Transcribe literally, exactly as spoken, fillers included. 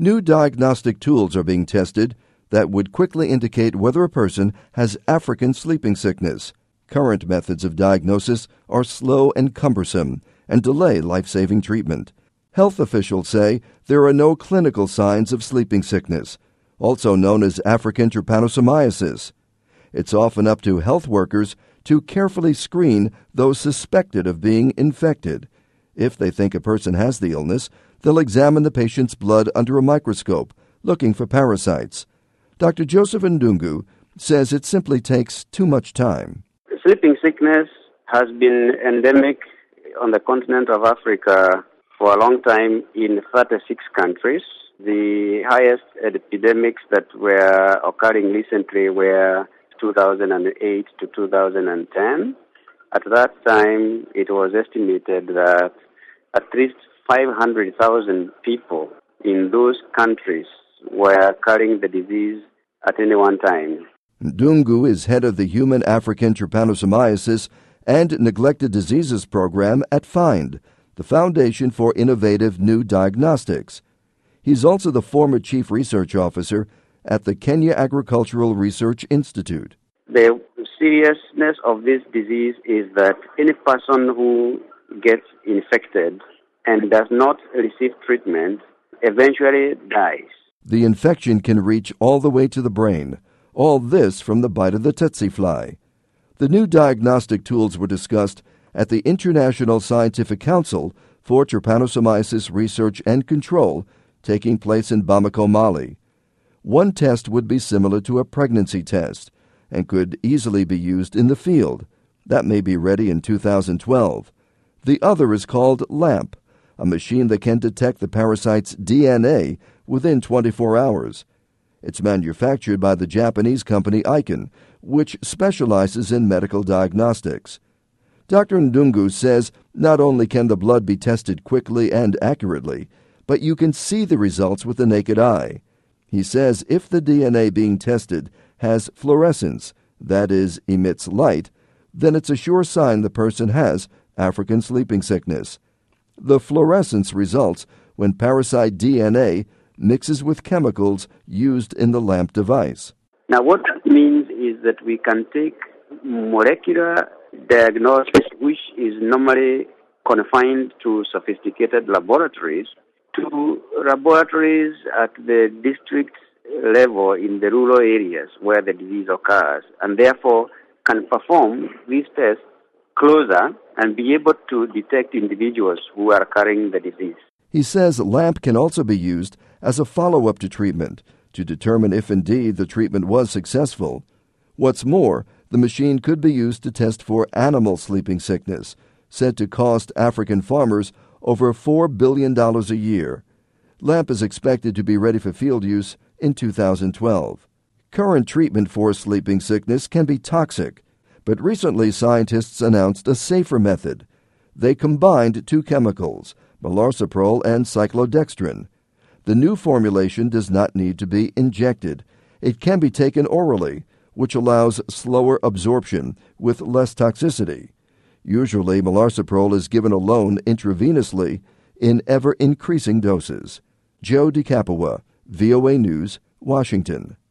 New diagnostic tools are being tested that would quickly indicate whether a person has African sleeping sickness. Current methods of diagnosis are slow and cumbersome and delay life-saving treatment. Health officials say there are no clinical signs of sleeping sickness, also known as African trypanosomiasis. It's often up to health workers to carefully screen those suspected of being infected. If they think a person has the illness, they'll examine the patient's blood under a microscope, looking for parasites. Doctor Joseph Ndungu says it simply takes too much time. Sleeping sickness has been endemic on the continent of Africa for a long time in thirty-six countries. The highest epidemics that were occurring recently were two thousand eight to two thousand ten. At that time, it was estimated that at least five hundred thousand people in those countries were carrying the disease at any one time. Ndungu is head of the Human African Trypanosomiasis and Neglected Diseases Program at FIND, the Foundation for Innovative New Diagnostics. He's also the former Chief Research Officer at the Kenya Agricultural Research Institute. The seriousness of this disease is that any person who gets infected and does not receive treatment eventually dies. The infection can reach all the way to the brain. All this from the bite of the tsetse fly. The new diagnostic tools were discussed at the International Scientific Council for Trypanosomiasis Research and Control taking place in Bamako, Mali. One test would be similar to a pregnancy test and could easily be used in the field. That may be ready in two thousand twelve. The other is called LAMP, a machine that can detect the parasite's D N A within twenty-four hours. It's manufactured by the Japanese company Icon, which specializes in medical diagnostics. Doctor Ndungu says not only can the blood be tested quickly and accurately, but you can see the results with the naked eye. He says if the D N A being tested has fluorescence, that is, emits light, then it's a sure sign the person has African sleeping sickness. The fluorescence results when parasite D N A mixes with chemicals used in the LAMP device. Now, what that means is that we can take molecular diagnosis, which is normally confined to sophisticated laboratories, to laboratories at the district level in the rural areas where the disease occurs, and therefore can perform these tests closer and be able to detect individuals who are carrying the disease. He says LAMP can also be used as a follow-up to treatment to determine if indeed the treatment was successful. What's more, the machine could be used to test for animal sleeping sickness, said to cost African farmers over four billion dollars a year. LAMP is expected to be ready for field use in two thousand twelve. Current treatment for sleeping sickness can be toxic, but recently scientists announced a safer method. They combined two chemicals, melarsoprol and cyclodextrin. The new formulation does not need to be injected. It can be taken orally, which allows slower absorption with less toxicity. Usually, melarsoprol is given alone intravenously in ever-increasing doses. Joe DiCapua, V O A News, Washington.